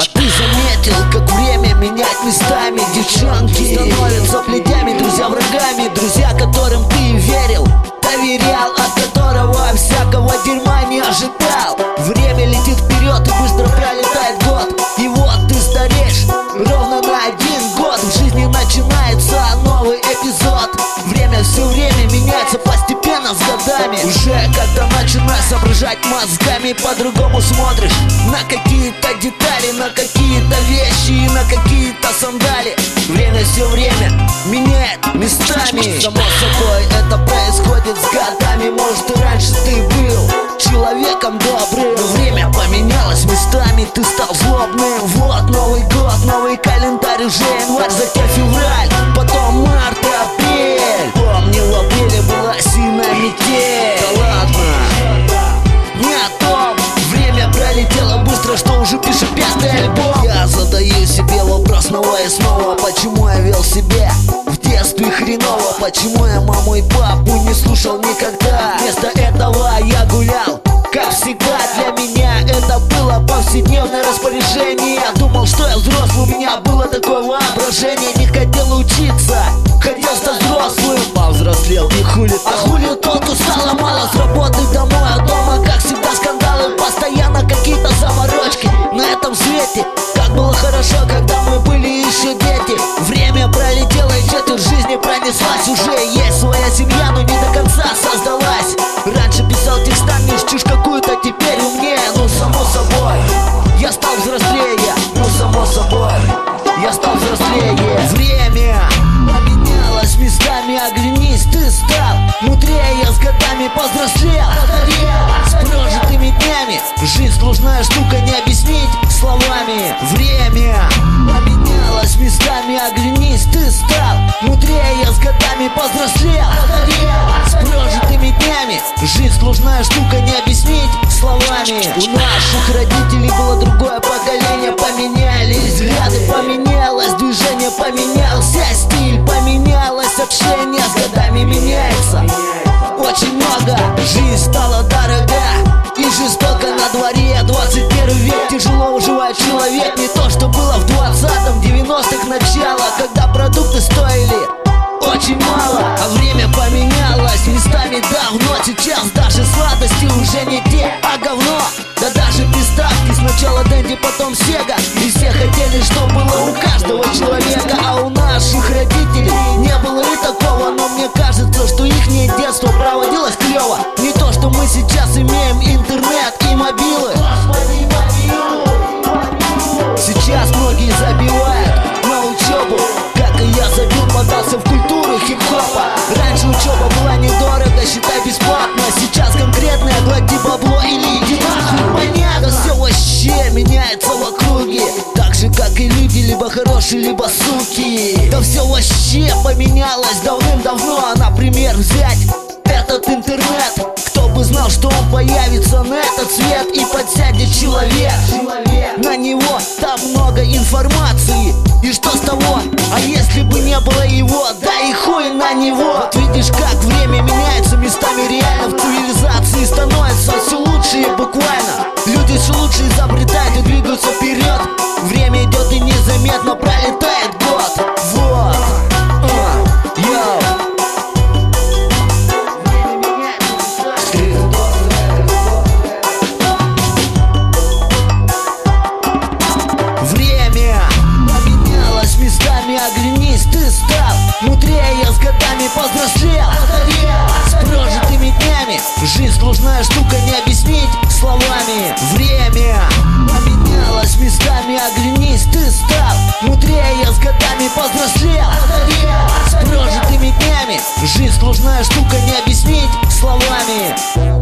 ты заметил, как время меняет местами? Девчонки становятся плетями, друзья врагами. Друзья, которым ты верил, доверял, от которого всякого дерьма не ожидал. Время летит вперед и быстро пролетает год. И вот ты стареешь ровно на 1 год. В жизни начинается новый эпизод. Все время меняется постепенно с годами. Уже когда начинаешь соображать мозгами, по-другому смотришь на какие-то детали, на какие-то вещи и на какие-то сандали. Время все время меняет местами. Само собой это происходит с годами. Может, и раньше ты был человеком добрым, но время поменялось местами, ты стал злобным. Вот Новый год, новый календарь, уже январь, затем февраль, потом март и апрель. Помню, в апреле была сильная метель. Да ладно, не о том. Время пролетело быстро, что уже пишет 5-й альбом. Я задаю себе вопрос снова и снова: почему я вел себя в детстве хреново? Почему я маму и папу не слушал никогда? Вместо этого я гулял, как всегда. Для меня это было повседневное распоряжение. Я думал, что я взрослый, у меня было такое воображение. Не хотел учиться, хотел стать взрослым. Повзрослел и хули. А хули толку стало мало. С работы домой, а дома, как всегда, скандалы. Постоянно какие-то заморочки на этом свете. Как было хорошо, когда мы были еще дети. Время пролетело, и четверть жизни пронеслась. Уже есть своя семья, но не до конца создалась. Раньше писал текстами чушь какую-то, теперь умнее. Ну, само собой, я стал взрослее. Ну, само собой, я стал взрослее. Время поменялось местами, оглянись, ты стал мудрее. Я с годами повзрослел, с прожитыми днями. Жизнь сложная штука, не объяснить словами. Время поменялось местами, оглянись, ты стал мудрее. Я с годами повзрослел, с прожитыми днями. Жизнь сложная штука, не объяснить словами. У наших родителей было другое поколение. Поменялись взгляды, поменялось движение, поменялся стиль, поменялось общение. С годами меняется очень много. Жизнь стала дорога и жестоко на дворе. 21 век, тяжело выживает человек. Не то, что было в 20-м, 90-х начало, когда продукты стоили очень мало. А время поменялось местами давно. Сейчас даже сладости уже не те, а говно. Да даже приставки, сначала Дэнди, потом Сега. И все хотели, что было у каждого человека. А у наших родителей не было и такого. Но мне кажется, что ихнее детство проводилось клево. Не то, что мы сейчас имеем интернет и мобилы. Сейчас многие забивают на учебу, как и я забил, подался в культуру хип-хопа. Раньше учеба была недорого, считай бесплатно. Сейчас конкретно глади бабло или иди нахуй. Понятно, все вообще меняется в округе. Так же, как и люди, либо хорошие, либо суки. Да все вообще поменялось давным-давно. Например, взять этот интернет. Кто бы знал, что он появится на этот свет и подсядет человек. На него там много информации. И что с того? А если бы не было его? Да и хуй на него. Вот видишь, как время меняется местами реально. В цивилизации становится все лучше и буквально. Люди все лучше изобретают и двигаются вперед. Время идет и незаметно пролетает год. Вот. Йоу. Оглянись, ты стал мудрее. Я с годами повзрослел, с прожитыми днями. Жизнь сложная штука, не объяснить словами. Время поменялось местами, оглянись, ты стал мудрее. Я с годами повзрослел, с прожитыми днями. Жизнь сложная штука, не объяснить словами.